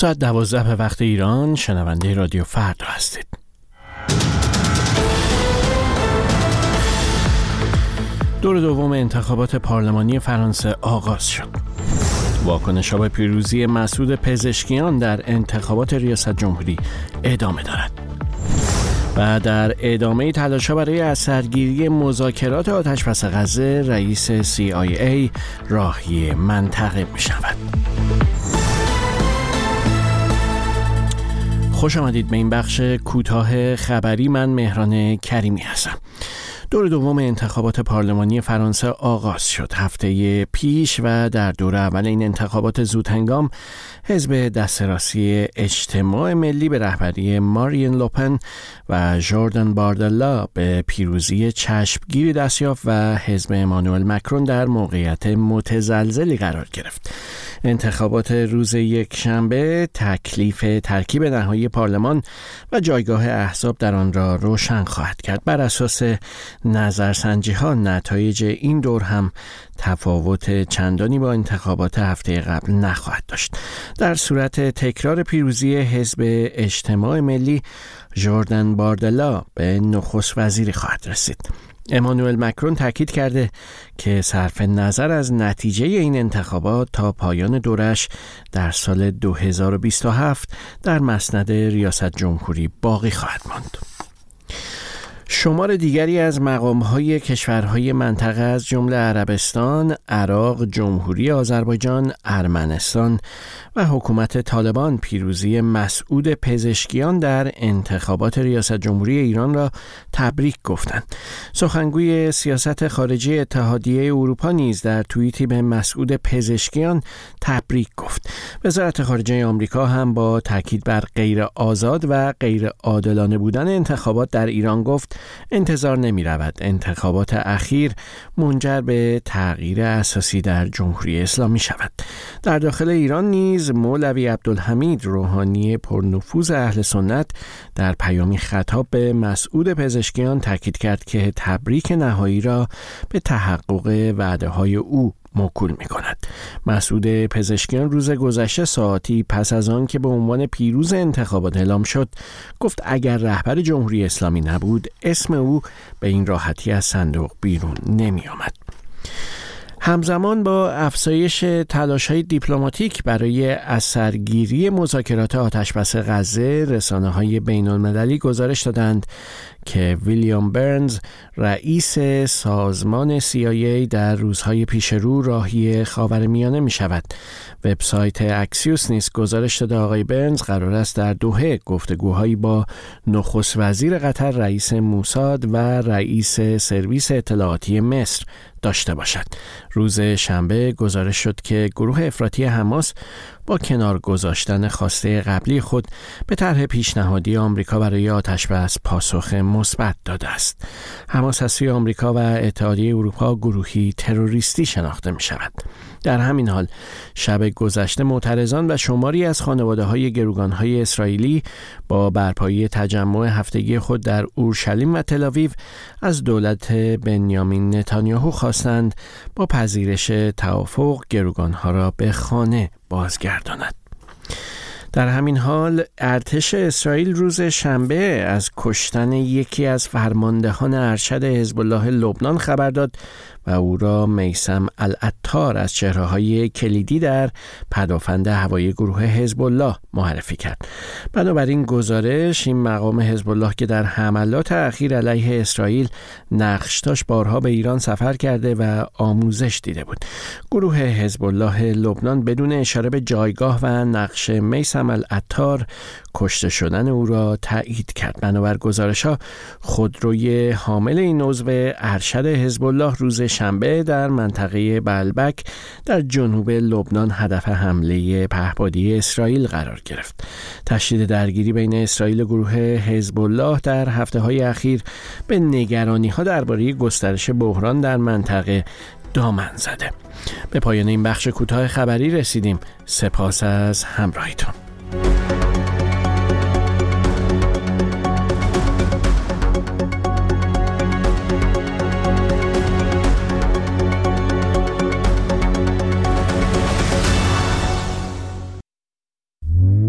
ساعت 12 به وقت ایران. شنونده رادیو فردا هستید. دور دوم انتخابات پارلمانی فرانسه آغاز شد. واکنش‌ها به پیروزی مسعود پزشکیان در انتخابات ریاست جمهوری ادامه دارد و در ادامه تلاش‌ها برای اثرگیری مذاکرات آتش‌بس غزه، رئیس CIA راهی منطقه می‌شود. خوش آمدید به این بخش کوتاه خبری. من مهران کریمی هستم. دور دوم انتخابات پارلمانی فرانسه آغاز شد. هفته پیش و در دور اول این انتخابات زودهنگام حزب دست راستی اجتماع ملی به رهبری مارین لوپن و ژوردن باردلا به پیروزی چشمگیری دست یافت و حزب امانوئل مکرون در موقعیت متزلزلی قرار گرفت. انتخابات روز یکشنبه تکلیف ترکیب نهایی پارلمان و جایگاه احزاب در آن را روشن خواهد کرد. بر اساس نظرسنجی‌ها نتایج این دور هم تفاوت چندانی با انتخابات هفته قبل نخواهد داشت. در صورت تکرار پیروزی حزب اجتماع ملی، ژوردن باردلا به نخست وزیری خواهد رسید. امانوئل مکرون تاکید کرده که صرف نظر از نتیجه این انتخابات تا پایان دورش در سال 2027 در مسند ریاست جمهوری باقی خواهد ماند. شمار دیگری از مقام‌های کشورهای منطقه از جمله عربستان، عراق، جمهوری آذربایجان، ارمنستان و حکومت طالبان پیروزی مسعود پزشکیان در انتخابات ریاست جمهوری ایران را تبریک گفتند. سخنگوی سیاست خارجی اتحادیه اروپا نیز در توییتی به مسعود پزشکیان تبریک گفت. وزارت خارجه آمریکا هم با تاکید بر غیر آزاد و غیر عادلانه بودن انتخابات در ایران گفت انتظار نمی رود انتخابات اخیر منجر به تغییر اساسی در جمهوری اسلامی شود. در داخل ایران نیز مولوی عبدالحمید روحانی پرنفوذ اهل سنت در پیامی خطاب به مسعود پزشکیان تاکید کرد که تبریک نهایی را به تحقق وعده‌های او موکول می کند. مسعود پزشکیان روز گذشته ساعتی پس از آن که به عنوان پیروز انتخابات اعلام شد گفت اگر رهبر جمهوری اسلامی نبود اسم او به این راحتی از صندوق بیرون نمی آمد. همزمان با افزایش تلاش‌های دیپلماتیک برای اثرگیری مذاکرات آتش‌بس غزه، رسانه‌های بین‌المللی گزارش دادند که ویلیام برنز، رئیس سازمان CIA در روزهای پیش رو راهی خاورمیانه می شود. وبسایت اکسیوس نیز گزارش داده آقای برنز قرار است در دوحه گفتگوهایی با نخست وزیر قطر، رئیس موساد و رئیس سرویس اطلاعاتی مصر داشته باشد. روز شنبه گزارش شد که گروه افراطی حماس با کنار گذاشتن خواسته قبلی خود به طرح پیشنهادی آمریکا برای آتش‌بس پاسخ مثبت داده است. حماس از سوی آمریکا و اتحادیه اروپا گروهی تروریستی شناخته می شود. در همین حال شب گذشته معترضان و شماری از خانواده‌های گروگان‌های اسرائیلی با برپایی تجمع هفتگی خود در اورشلیم و تل‌آویو از دولت بنیامین نتانیاهو خواستند با پذیرش توافق گروگان‌ها را به خانه بازگرداند. در همین حال ارتش اسرائیل روز شنبه از کشتن یکی از فرماندهان ارشد حزب الله لبنان خبر داد و او را میثم العطار از چهره‌های کلیدی در پدافند هوایی گروه حزب الله معرفی کرد. بنابراین گزارش این مقام حزب الله که در حملات اخیر علیه اسرائیل نقش داشت بارها به ایران سفر کرده و آموزش دیده بود. گروه حزب الله لبنان بدون اشاره به جایگاه و نقش میثم العطار کشته شدن او را تایید کرد. بنابر گزارش‌ها خودروی حامل این عضو ارشد حزب الله روز شنبه در منطقه بلبک در جنوب لبنان هدف حمله پهپادی اسرائیل قرار گرفت. تشدید درگیری بین اسرائیل و گروه حزب الله در هفته‌های اخیر به نگرانی‌ها درباره گسترش بحران در منطقه دامن زده. به پایان این بخش کوتاه خبری رسیدیم. سپاس از همراهیتون.